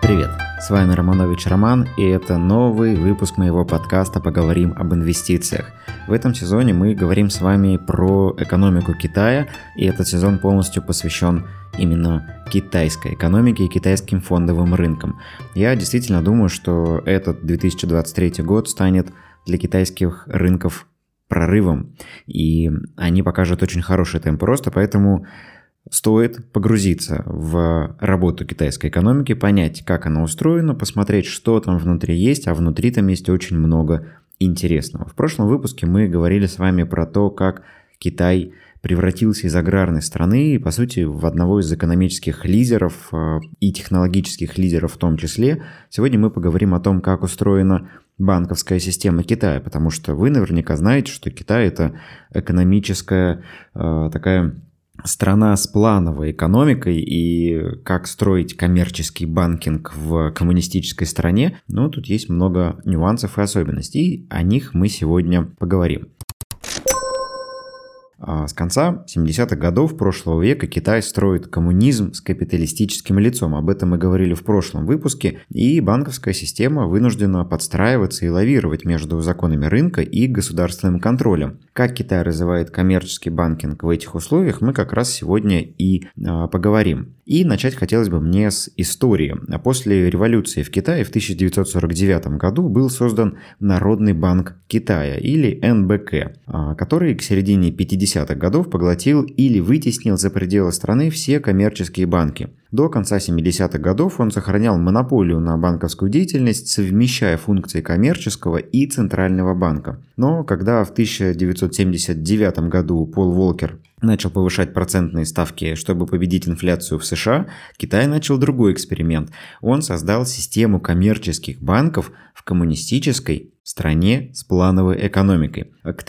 Привет, с вами Романович Роман, и это новый выпуск моего подкаста «Поговорим об инвестициях». В этом сезоне мы говорим с вами про экономику Китая, и этот сезон полностью посвящен именно китайской экономике и китайским фондовым рынкам. Я действительно думаю, что этот 2023 год станет для китайских рынков прорывом, и они покажут очень хороший темп роста, поэтому стоит погрузиться в работу китайской экономики, понять, как она устроена, посмотреть, что там внутри есть, а внутри там есть очень много интересного. В прошлом выпуске мы говорили с вами про то, как Китай превратился из аграрной страны, по сути, в одного из экономических лидеров и технологических лидеров в том числе. Сегодня мы поговорим о том, как устроена банковская система Китая, потому что вы наверняка знаете, что Китай – это экономическая такая страна с плановой экономикой, и как строить коммерческий банкинг в коммунистической стране, но тут есть много нюансов и особенностей, и о них мы сегодня поговорим. С конца 70-х годов прошлого века Китай строит коммунизм с капиталистическим лицом. Об этом мы говорили в прошлом выпуске. И банковская система вынуждена подстраиваться и лавировать между законами рынка и государственным контролем. Как Китай развивает коммерческий банкинг в этих условиях, мы как раз сегодня и поговорим. И начать хотелось бы мне с истории. После революции в Китае в 1949 году был создан Народный банк Китая, или НБК, который к середине 50-х годов поглотил или вытеснил за пределы страны все коммерческие банки. До конца 70-х годов он сохранял монополию на банковскую деятельность, совмещая функции коммерческого и центрального банка. Но когда в 1979 году Пол Волкер начал повышать процентные ставки, чтобы победить инфляцию в США, Китай начал другой эксперимент. Он создал систему коммерческих банков в коммунистической стране с плановой экономикой. К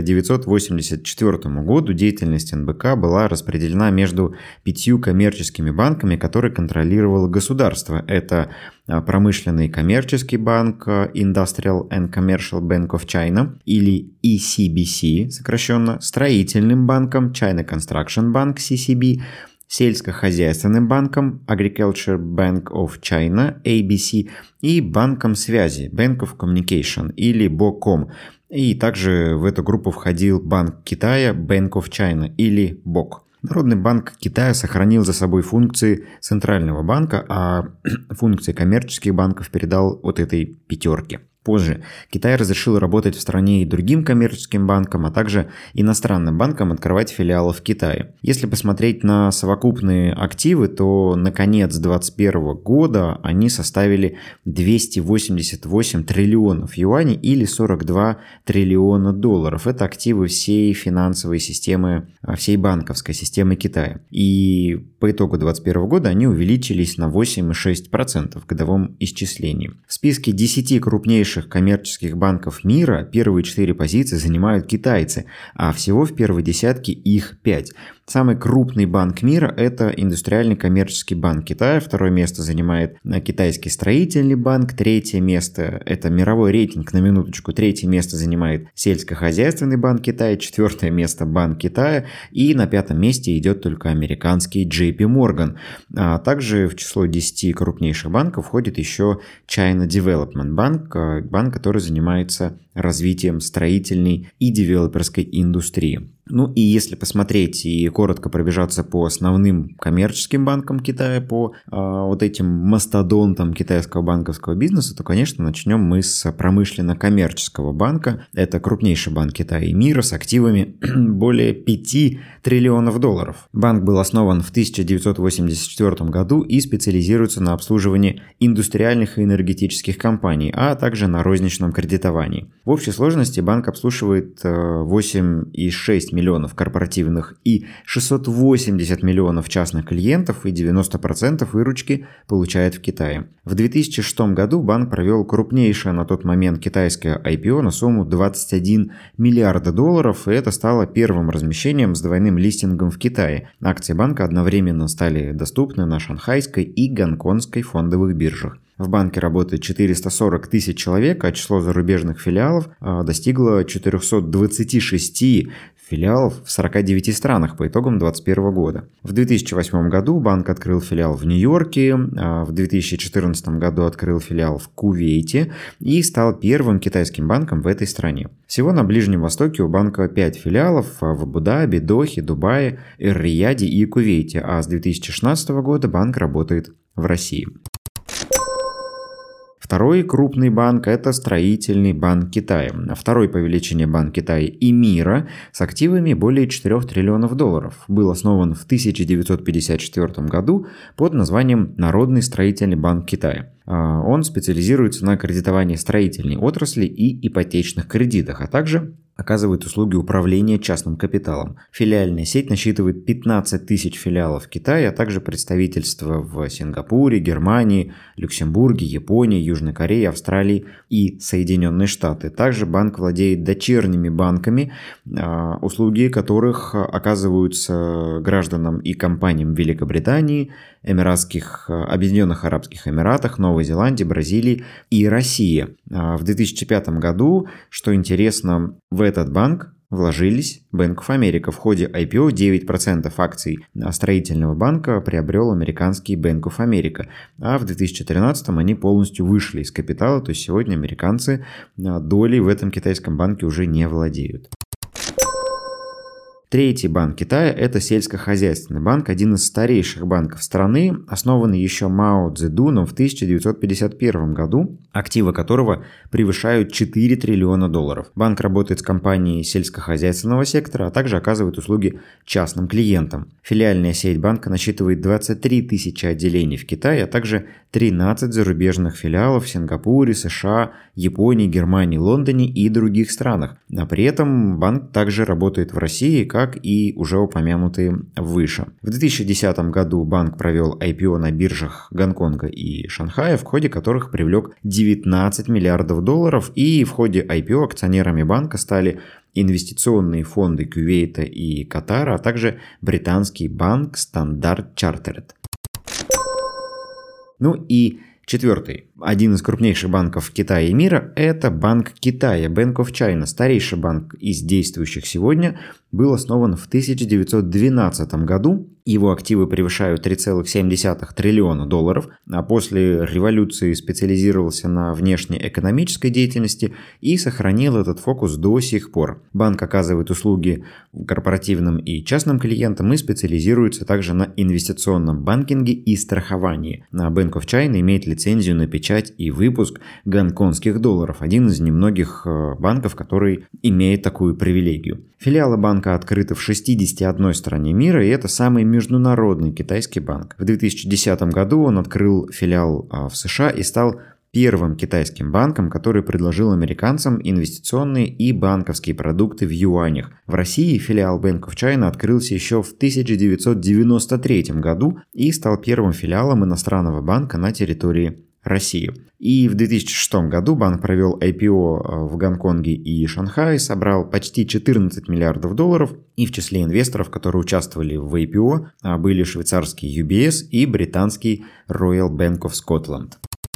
1984 году деятельность НБК была распределена между 5 коммерческими банками, которые контролировало государство. Это промышленный коммерческий банк Industrial and Commercial Bank of China, или ECBC сокращенно, строительным банком China Construction Bank CCB, сельскохозяйственным банком Agriculture Bank of China ABC и банком связи Bank of Communication, или BOCOM. И также в эту группу входил Банк Китая Bank of China, или БОК. Народный банк Китая сохранил за собой функции центрального банка, а функции коммерческих банков передал вот этой пятерке. Позже Китай разрешил работать в стране и другим коммерческим банкам, а также иностранным банкам открывать филиалы в Китае. Если посмотреть на совокупные активы, то на конец 2021 года они составили 288 триллионов юаней или 42 триллиона долларов. Это активы всей финансовой системы, всей банковской системы Китая. И по итогу 2021 года они увеличились на 8,6% в годовом исчислении. В списке 10 крупнейших коммерческих банков мира первые 4 позиции занимают китайцы, а всего в первой десятке их 5. Самый крупный банк мира – это Индустриальный коммерческий банк Китая, второе место занимает Китайский строительный банк, третье место – это мировой рейтинг, на минуточку, третье место занимает Сельскохозяйственный банк Китая, четвертое место – Банк Китая, и на пятом месте идет только американский JP Morgan. А также в число 10 крупнейших банков входит еще China Development Bank, банк, который занимается развитием строительной и девелоперской индустрии. Ну и если посмотреть и коротко пробежаться по основным коммерческим банкам Китая, по вот этим мастодонтам китайского банковского бизнеса, то, конечно, начнем мы с промышленно-коммерческого банка. Это крупнейший банк Китая и мира с активами более 5 триллионов долларов. Банк был основан в 1984 году и специализируется на обслуживании индустриальных и энергетических компаний, а также на розничном кредитовании. В общей сложности банк обслуживает 8,6 миллионов корпоративных и 680 миллионов частных клиентов, и 90% выручки получает в Китае. В 2006 году банк провел крупнейшее на тот момент китайское IPO на сумму 21 миллиарда долларов, и это стало первым размещением с двойным листингом в Китае. Акции банка одновременно стали доступны на шанхайской и гонконгской фондовых биржах. В банке работает 440 тысяч человек, а число зарубежных филиалов достигло 426 филиалов в 49 странах по итогам 2021 года. В 2008 году банк открыл филиал в Нью-Йорке, в 2014 году открыл филиал в Кувейте и стал первым китайским банком в этой стране. Всего на Ближнем Востоке у банка 5 филиалов в Абу-Даби, Дохе, Дубае, Эр-Рияде и Кувейте, а с 2016 года банк работает в России. Второй крупный банк – это Строительный банк Китая. Второй по величине банк Китая и мира с активами более 4 триллионов долларов. Был основан в 1954 году под названием Народный строительный банк Китая. Он специализируется на кредитовании строительной отрасли и ипотечных кредитах, а также оказывает услуги управления частным капиталом. Филиальная сеть насчитывает 15 тысяч филиалов в Китае, а также представительства в Сингапуре, Германии, Люксембурге, Японии, Южной Корее, Австралии и Соединенные Штаты. Также банк владеет дочерними банками, услуги которых оказываются гражданам и компаниям Великобритании, Объединенных Арабских Эмиратах, Новой Зеландии, Бразилии и России. В 2005 году, что интересно, в этот банк вложились Bank of America. В ходе IPO 9% акций строительного банка приобрел американский Bank of America, а в 2013 они полностью вышли из капитала, то есть сегодня американцы долей в этом китайском банке уже не владеют. Третий банк Китая – это сельскохозяйственный банк, один из старейших банков страны, основанный еще Мао Цзэдуном в 1951 году, активы которого превышают 4 триллиона долларов. Банк работает с компанией сельскохозяйственного сектора, а также оказывает услуги частным клиентам. Филиальная сеть банка насчитывает 23 тысячи отделений в Китае, а также 13 зарубежных филиалов в Сингапуре, США, Японии, Германии, Лондоне и других странах. А при этом банк также работает в России, как и уже упомянутые выше. В 2010 году банк провел IPO на биржах Гонконга и Шанхая, в ходе которых привлек 19 миллиардов долларов, и в ходе IPO акционерами банка стали инвестиционные фонды Кувейта и Катара, а также британский банк Standard Chartered. Ну и четвертый, один из крупнейших банков Китая и мира – это Банк Китая, Bank of China. Старейший банк из действующих сегодня был основан в 1912 году. Его активы превышают 3,7 триллиона долларов, а после революции специализировался на внешнеэкономической деятельности и сохранил этот фокус до сих пор. Банк оказывает услуги корпоративным и частным клиентам и специализируется также на инвестиционном банкинге и страховании. Bank of China имеет лицензию на печать и выпуск гонконгских долларов, один из немногих банков, который имеет такую привилегию. Филиалы банка открыты в 61 стране мира, и это самый международный китайский банк. В 2010 году он открыл филиал в США и стал первым китайским банком, который предложил американцам инвестиционные и банковские продукты в юанях. В России филиал Bank of China открылся еще в 1993 году и стал первым филиалом иностранного банка на территории России. И в 2006 году банк провел IPO в Гонконге и Шанхае, собрал почти 14 миллиардов долларов, и в числе инвесторов, которые участвовали в IPO, были швейцарский UBS и британский Royal Bank of Scotland.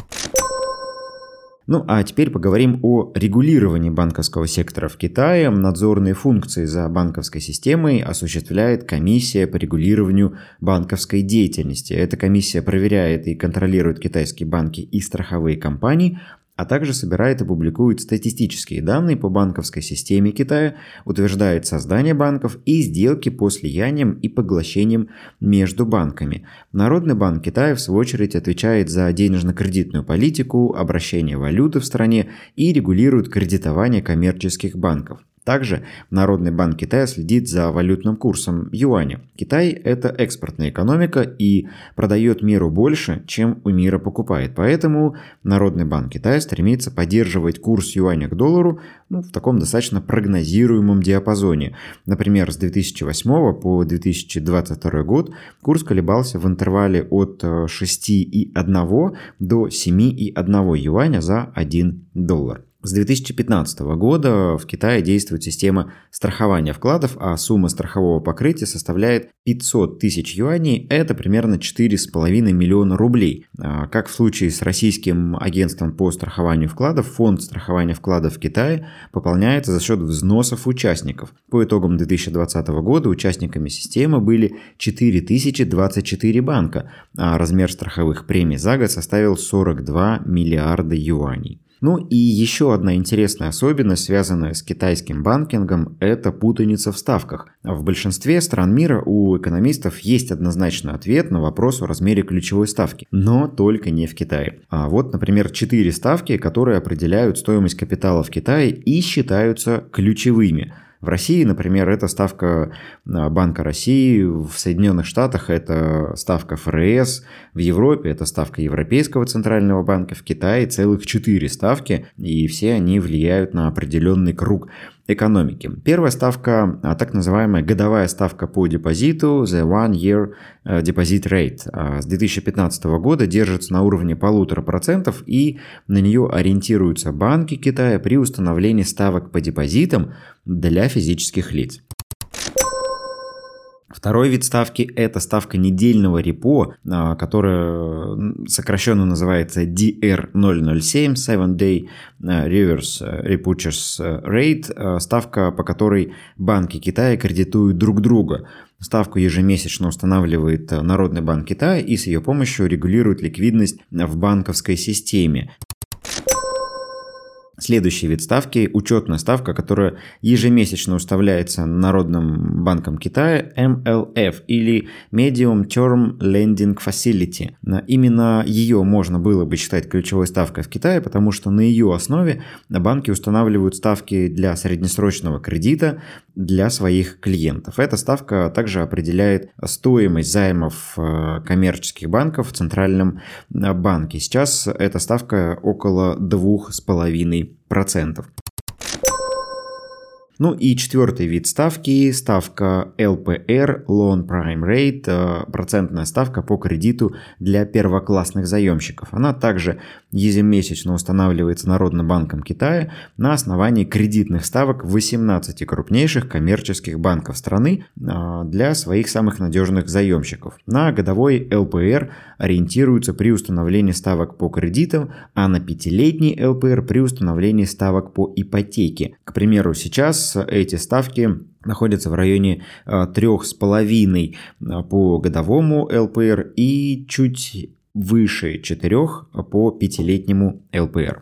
Ну а теперь поговорим о регулировании банковского сектора в Китае. Надзорные функции за банковской системой осуществляет комиссия по регулированию банковской деятельности. Эта комиссия проверяет и контролирует китайские банки и страховые компании, а также собирает и публикует статистические данные по банковской системе Китая, утверждает создание банков и сделки по слияниям и поглощениям между банками. Народный банк Китая, в свою очередь, отвечает за денежно-кредитную политику, обращение валюты в стране и регулирует кредитование коммерческих банков. Также Народный банк Китая следит за валютным курсом юаня. Китай – это экспортная экономика и продает миру больше, чем у мира покупает. Поэтому Народный банк Китая стремится поддерживать курс юаня к доллару в таком достаточно прогнозируемом диапазоне. Например, с 2008 по 2022 год курс колебался в интервале от 6,1 до 7,1 юаня за 1 доллар. С 2015 года в Китае действует система страхования вкладов, а сумма страхового покрытия составляет 500 тысяч юаней, это примерно 4,5 миллиона рублей. Как в случае с Российским агентством по страхованию вкладов, фонд страхования вкладов в Китае пополняется за счет взносов участников. По итогам 2020 года участниками системы были 4024 банка, а размер страховых премий за год составил 42 миллиарда юаней. Ну и еще одна интересная особенность, связанная с китайским банкингом, это путаница в ставках. В большинстве стран мира у экономистов есть однозначный ответ на вопрос о размере ключевой ставки, но только не в Китае. А вот, например, 4 ставки, которые определяют стоимость капитала в Китае и считаются ключевыми. В России, например, это ставка Банка России, в Соединенных Штатах это ставка ФРС, в Европе это ставка Европейского центрального банка, в Китае целых 4 ставки, и все они влияют на определенный круг экономики. Первая ставка, так называемая годовая ставка по депозиту, the one-year deposit rate, с 2015 года держится на уровне 1,5%, и на нее ориентируются банки Китая при установлении ставок по депозитам для физических лиц. Второй вид ставки – это ставка недельного репо, которая сокращенно называется DR007, 7-Day Reverse Repurchase Rate, ставка, по которой банки Китая кредитуют друг друга. Ставку ежемесячно устанавливает Народный банк Китая и с ее помощью регулирует ликвидность в банковской системе. Следующий вид ставки – учетная ставка, которая ежемесячно уставляется Народным банком Китая, MLF или Medium Term Lending Facility. Именно ее можно было бы считать ключевой ставкой в Китае, потому что на ее основе банки устанавливают ставки для среднесрочного кредита для своих клиентов. Эта ставка также определяет стоимость займов коммерческих банков в Центральном банке. Сейчас эта ставка около 2,5%. Ну и четвертый вид ставки – ставка LPR, Loan Prime Rate, процентная ставка по кредиту для первоклассных заемщиков. Она также ежемесячно устанавливается Народным банком Китая на основании кредитных ставок 18 крупнейших коммерческих банков страны для своих самых надежных заемщиков. На годовой LPR ориентируются при установлении ставок по кредитам, а на 5-летний LPR при установлении ставок по ипотеке. К примеру, сейчас эти ставки находятся в районе 3,5 по годовому LPR и чуть выше 4 по 5-летнему LPR.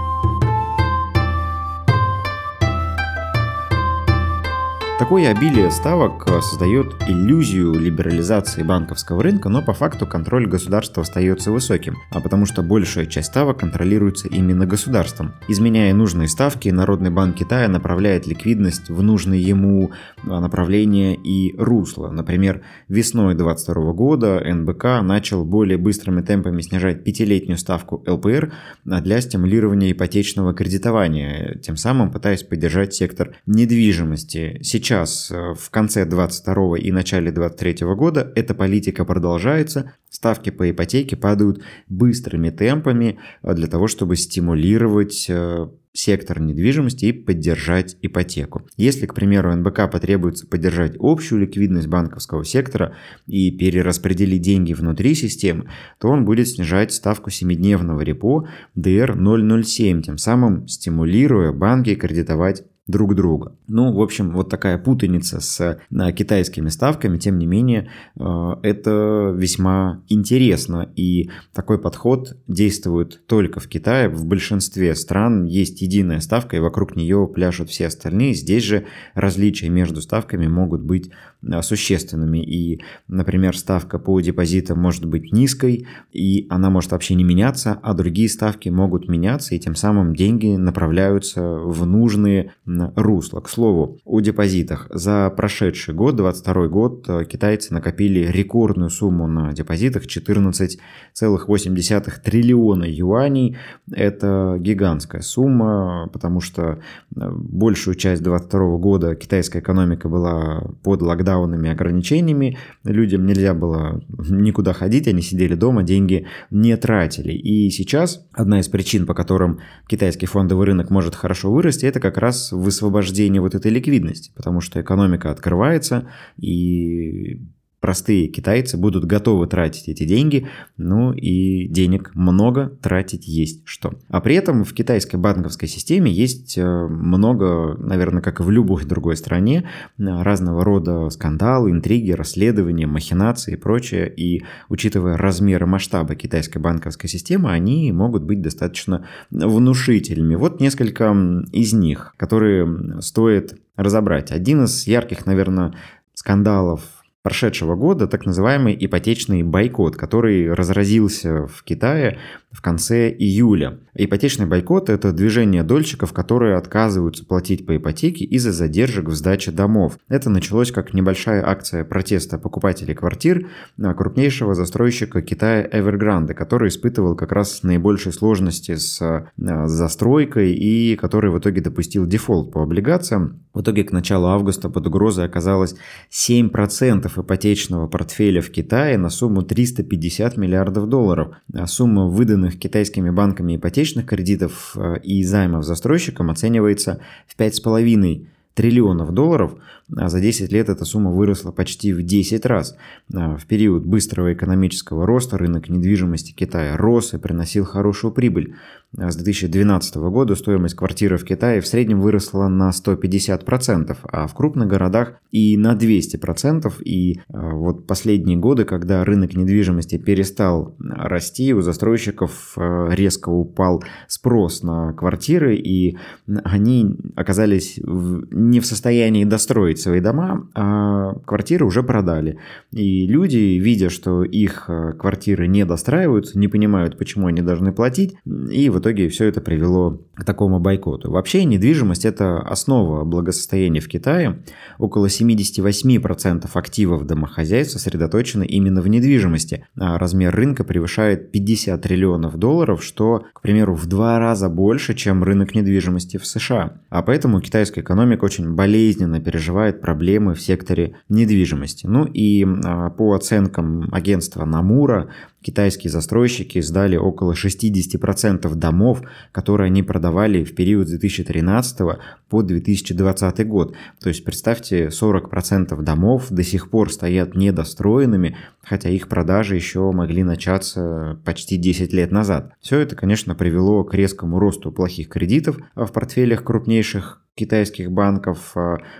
Такое обилие ставок создает иллюзию либерализации банковского рынка, но по факту контроль государства остается высоким, потому что большая часть ставок контролируется именно государством. Изменяя нужные ставки, Народный банк Китая направляет ликвидность в нужные ему направления и русло. Например, весной 2022 года НБК начал более быстрыми темпами снижать 5-летнюю ставку ЛПР для стимулирования ипотечного кредитования, тем самым пытаясь поддержать сектор недвижимости. Сейчас, в конце 2022 и начале 2023 года, эта политика продолжается. Ставки по ипотеке падают быстрыми темпами для того, чтобы стимулировать сектор недвижимости и поддержать ипотеку. Если, к примеру, НБК потребуется поддержать общую ликвидность банковского сектора и перераспределить деньги внутри системы, то он будет снижать ставку 7-дневного репо DR007, тем самым стимулируя банки кредитовать друг друга. Ну, в общем, вот такая путаница с китайскими ставками, тем не менее, это весьма интересно, и такой подход действует только в Китае. В большинстве стран есть единая ставка, и вокруг нее пляшут все остальные. Здесь же различия между ставками могут быть существенными, и, например, ставка по депозитам может быть низкой, и она может вообще не меняться, а другие ставки могут меняться, и тем самым деньги направляются в нужные русло. К слову, о депозитах. За прошедший год, 2022 год, китайцы накопили рекордную сумму на депозитах — 14,8 триллиона юаней. Это гигантская сумма, потому что большую часть 2022 года китайская экономика была под локдаунами и ограничениями. Людям нельзя было никуда ходить, они сидели дома, деньги не тратили. И сейчас одна из причин, по которым китайский фондовый рынок может хорошо вырасти, это как раз высвобождение вот этой ликвидности, потому что экономика открывается, и простые китайцы будут готовы тратить эти деньги, ну и денег много, тратить есть что. А при этом в китайской банковской системе есть много, наверное, как и в любой другой стране, разного рода скандалы, интриги, расследования, махинации и прочее. И учитывая размеры и масштабы китайской банковской системы, они могут быть достаточно внушительными. Вот несколько из них, которые стоит разобрать. Один из ярких, наверное, скандалов прошедшего года — так называемый ипотечный бойкот, который разразился в Китае в конце июля. Ипотечный бойкот — это движение дольщиков, которые отказываются платить по ипотеке из-за задержек в сдаче домов. Это началось как небольшая акция протеста покупателей квартир крупнейшего застройщика Китая Evergrande, который испытывал как раз наибольшие сложности с застройкой и который в итоге допустил дефолт по облигациям. В итоге к началу августа под угрозой оказалось 7% ипотечного портфеля в Китае на сумму $350 миллиардов. Сумма выданных китайскими банками ипотечных кредитов и займов застройщикам оценивается в $5,5 триллионов. А за 10 лет эта сумма выросла почти в 10 раз. В период быстрого экономического роста рынок недвижимости Китая рос и приносил хорошую прибыль. С 2012 года стоимость квартиры в Китае в среднем выросла на 150%, а в крупных городах и на 200%. И вот последние годы, когда рынок недвижимости перестал расти, у застройщиков резко упал спрос на квартиры, и они оказались не в состоянии достроить свои дома, а квартиры уже продали. И люди, видя, что их квартиры не достраиваются, не понимают, почему они должны платить, и в итоге все это привело к такому бойкоту. Вообще недвижимость — это основа благосостояния в Китае. Около 78% активов домохозяйств сосредоточены именно в недвижимости. А размер рынка превышает $50 триллионов, что, к примеру, в 2 раза больше, чем рынок недвижимости в США. А поэтому китайская экономика очень болезненно переживает проблемы в секторе недвижимости. Ну и по оценкам агентства Nomura, китайские застройщики сдали около 60% домов, которые они продавали в период с 2013 по 2020 год. То есть, представьте, 40% домов до сих пор стоят недостроенными, хотя их продажи еще могли начаться почти 10 лет назад. Все это, конечно, привело к резкому росту плохих кредитов в портфелях крупнейших китайских банков,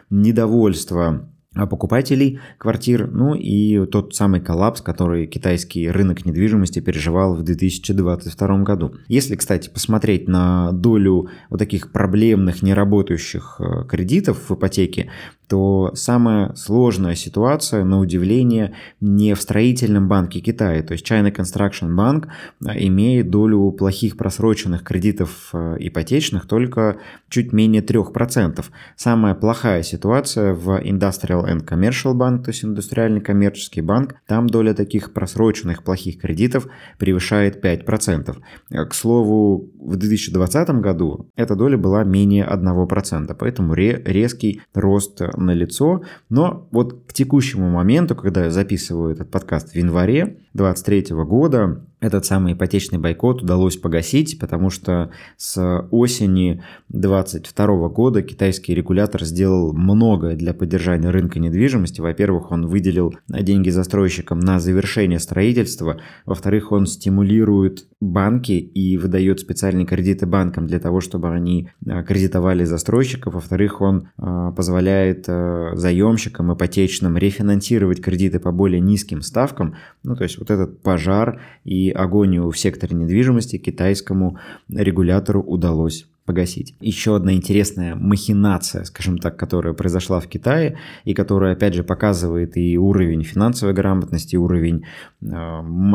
недовольство покупателей квартир, ну и тот самый коллапс, который китайский рынок недвижимости переживал в 2022 году. Если, кстати, посмотреть на долю вот таких проблемных, неработающих кредитов в ипотеке, то самая сложная ситуация, на удивление, не в строительном банке Китая. То есть China Construction Bank имеет долю плохих просроченных кредитов ипотечных только чуть менее 3%. Самая плохая ситуация в Industrial and Commercial Bank, то есть индустриальный коммерческий банк. Там доля таких просроченных плохих кредитов превышает 5%. К слову, в 2020 году эта доля была менее 1%, поэтому резкий рост налицо. Но вот к текущему моменту, когда я записываю этот подкаст в январе 2023 года, этот самый ипотечный бойкот удалось погасить, потому что с осени 2022 года китайский регулятор сделал многое для поддержания рынка недвижимости. Во-первых, он выделил деньги застройщикам на завершение строительства. Во-вторых, он стимулирует банки и выдает специальные кредиты банкам для того, чтобы они кредитовали застройщиков. Во-вторых, он позволяет заемщикам ипотечным рефинансировать кредиты по более низким ставкам. Ну, то есть вот этот пожар и агонию в секторе недвижимости китайскому регулятору удалось погасить. Еще одна интересная махинация, скажем так, которая произошла в Китае и которая, опять же, показывает и уровень финансовой грамотности, и уровень масштаба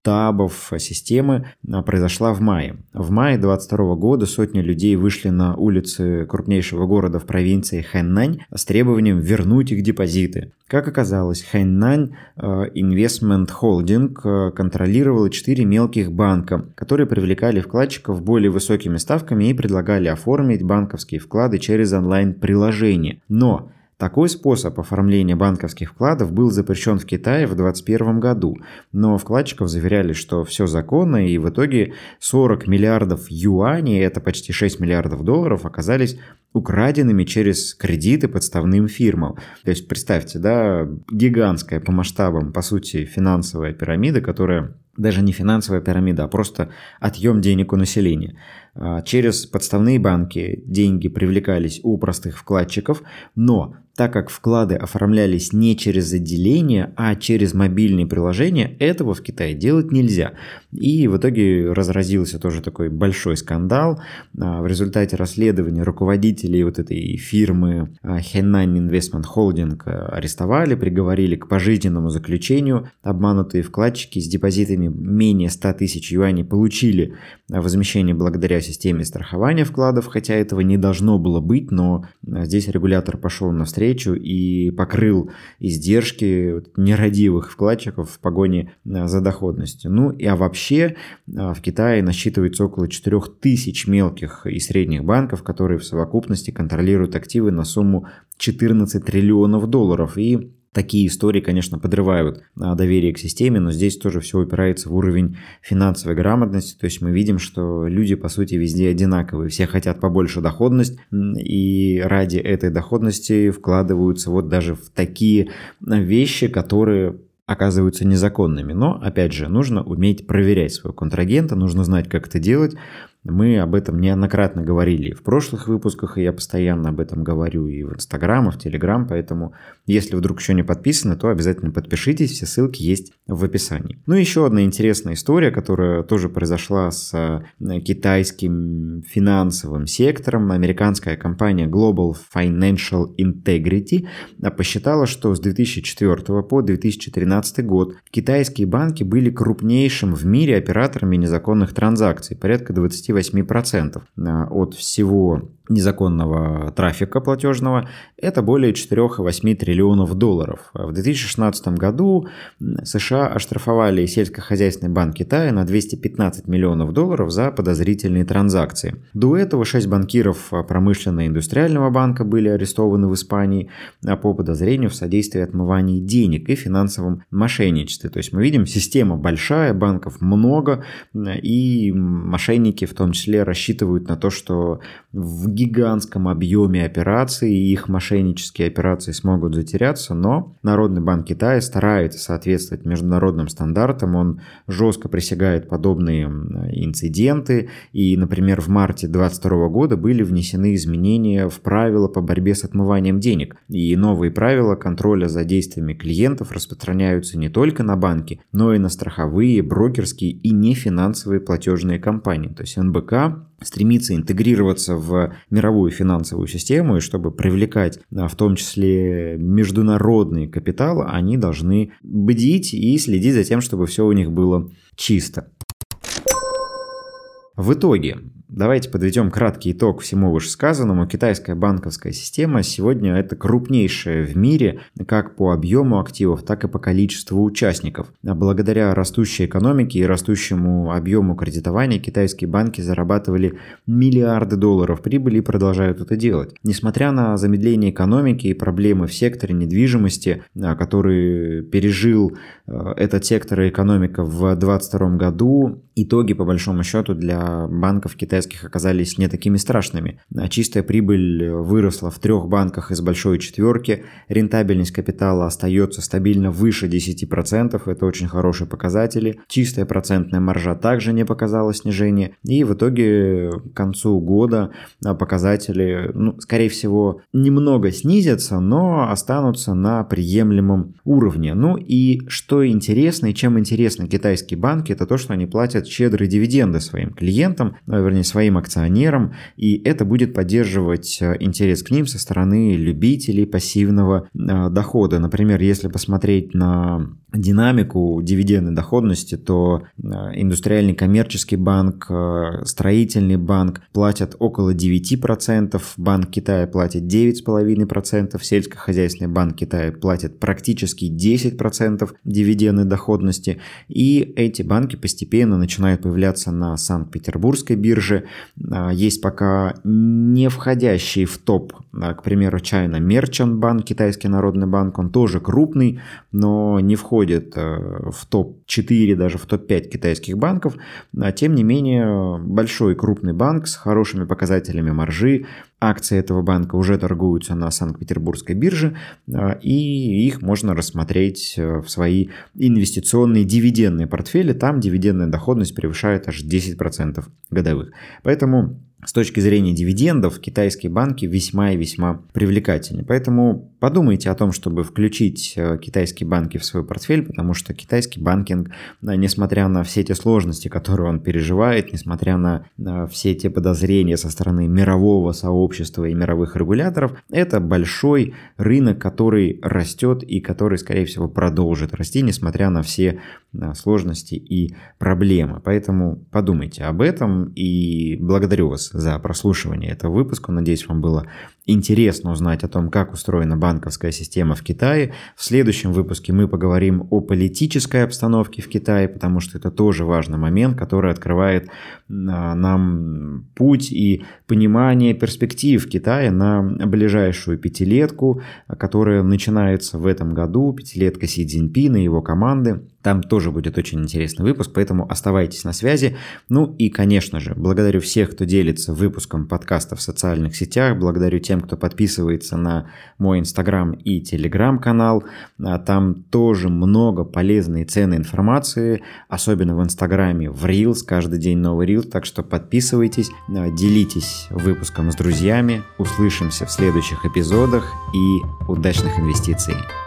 масштабов системы произошла в мае. В мае 2022 года сотни людей вышли на улицы крупнейшего города в провинции Хэнань с требованием вернуть их депозиты. Как оказалось, Hainan Investment Holding контролировала 4 мелких банка, которые привлекали вкладчиков более высокими ставками и предлагали оформить банковские вклады через онлайн-приложение. Но такой способ оформления банковских вкладов был запрещен в Китае в 2021 году, но вкладчиков заверяли, что все законно, и в итоге 40 миллиардов юаней, это почти 6 миллиардов долларов, оказались украденными через кредиты подставным фирмам. То есть представьте, да, гигантская по масштабам, по сути, финансовая пирамида, которая даже не финансовая пирамида, а просто отъем денег у населения. Через подставные банки деньги привлекались у простых вкладчиков, но так как вклады оформлялись не через отделение, а через мобильные приложения, этого в Китае делать нельзя. И в итоге разразился тоже такой большой скандал. В результате расследования руководителей вот этой фирмы Hainan Investment Holding арестовали, приговорили к пожизненному заключению. Обманутые вкладчики с депозитами менее 100 тысяч юаней получили возмещение благодаря системе страхования вкладов, хотя этого не должно было быть, но здесь регулятор пошел навстречу и покрыл издержки нерадивых вкладчиков в погоне за доходностью. А вообще в Китае насчитывается около 4000 мелких и средних банков, которые в совокупности контролируют активы на сумму 14 триллионов долларов. И такие истории, конечно, подрывают доверие к системе, но здесь тоже все упирается в уровень финансовой грамотности. То есть мы видим, что люди, по сути, везде одинаковые. Все хотят побольше доходность, и ради этой доходности вкладываются вот даже в такие вещи, которые оказываются незаконными. Но, опять же, нужно уметь проверять своего контрагента, нужно знать, как это делать. Мы об этом неоднократно говорили в прошлых выпусках, и я постоянно об этом говорю и в Инстаграм, и в Телеграм, поэтому если вдруг еще не подписаны, то обязательно подпишитесь, все ссылки есть в описании. Еще одна интересная история, которая тоже произошла с китайским финансовым сектором. Американская компания Global Financial Integrity посчитала, что с 2004 по 2013 год китайские банки были крупнейшим в мире операторами незаконных транзакций, порядка 28% от всего незаконного трафика платежного, это более 4,8 триллионов долларов. В 2016 году США оштрафовали сельскохозяйственный банк Китая на 215 миллионов долларов за подозрительные транзакции. До этого 6 банкиров промышленно-индустриального банка были арестованы в Испании по подозрению в содействии отмыванию денег и финансовом мошенничестве. То есть мы видим, система большая, банков много, и мошенники в том числе рассчитывают на то, что в гигантском объеме операций и их мошеннические операции смогут затеряться, но Народный банк Китая старается соответствовать международным стандартам, он жестко пресекает подобные инциденты, и, например, в марте 2022 года были внесены изменения в правила по борьбе с отмыванием денег, и новые правила контроля за действиями клиентов распространяются не только на банки, но и на страховые, брокерские и нефинансовые платежные компании, то есть НБК стремится интегрироваться в мировую финансовую систему, и чтобы привлекать в том числе международный капитал, они должны бдить и следить за тем, чтобы все у них было чисто. В итоге, давайте подведем краткий итог всему вышесказанному. Китайская банковская система сегодня это крупнейшая в мире как по объему активов, так и по количеству участников. Благодаря растущей экономике и растущему объему кредитования китайские банки зарабатывали миллиарды долларов прибыли и продолжают это делать. Несмотря на замедление экономики и проблемы в секторе недвижимости, который пережил этот сектор и экономика в 2022 году, итоги по большому счету для банков китайских оказались не такими страшными. Чистая прибыль выросла в 3 банках из большой четверки, рентабельность капитала остается стабильно выше 10%, это очень хорошие показатели. Чистая процентная маржа также не показала снижения, и в итоге к концу года показатели, скорее всего, немного снизятся, но останутся на приемлемом уровне. И что интересно, и чем интересны китайские банки, это то, что они платят щедрые дивиденды своим клиентам, своим акционерам, и это будет поддерживать интерес к ним со стороны любителей пассивного дохода. Например, если посмотреть на динамику дивидендной доходности, то индустриальный коммерческий банк, строительный банк платят около 9%, Банк Китая платит 9,5%, сельскохозяйственный банк Китая платит практически 10% дивидендной доходности, и эти банки постепенно начинают появляться на Санкт-Петербургской бирже. Есть пока не входящий в топ, к примеру, China Merchant Bank, китайский народный банк, он тоже крупный, но не входит в топ-4, даже в топ-5 китайских банков. Тем не менее, большой крупный банк с хорошими показателями маржи. Акции этого банка уже торгуются на Санкт-Петербургской бирже, и их можно рассмотреть в свои инвестиционные дивидендные портфели. Там дивидендная доходность превышает аж 10% годовых. Поэтому с точки зрения дивидендов китайские банки весьма и весьма привлекательны. Поэтому подумайте о том, чтобы включить китайские банки в свой портфель, потому что китайский банкинг, несмотря на все те сложности, которые он переживает, несмотря на все те подозрения со стороны мирового сообщества и мировых регуляторов, это большой рынок, который растет и который, скорее всего, продолжит расти, несмотря на все сложности и проблемы. Поэтому подумайте об этом, и благодарю вас за прослушивание этого выпуска. Надеюсь, вам было интересно узнать о том, как устроена банковская система в Китае. В следующем выпуске мы поговорим о политической обстановке в Китае, потому что это тоже важный момент, который открывает нам путь и понимание перспектив Китая на ближайшую пятилетку, которая начинается в этом году, пятилетка Си Цзиньпина и его команды. Там тоже будет очень интересный выпуск, поэтому оставайтесь на связи. Ну и, конечно же, благодарю всех, кто делится выпуском подкаста в социальных сетях, благодарю тем, кто подписывается на мой Инстаграм и Телеграм-канал. Там тоже много полезной и ценной информации, особенно в Инстаграме, в Reels, каждый день новый Reels, так что подписывайтесь, делитесь выпуском с друзьями. Услышимся в следующих эпизодах и удачных инвестиций!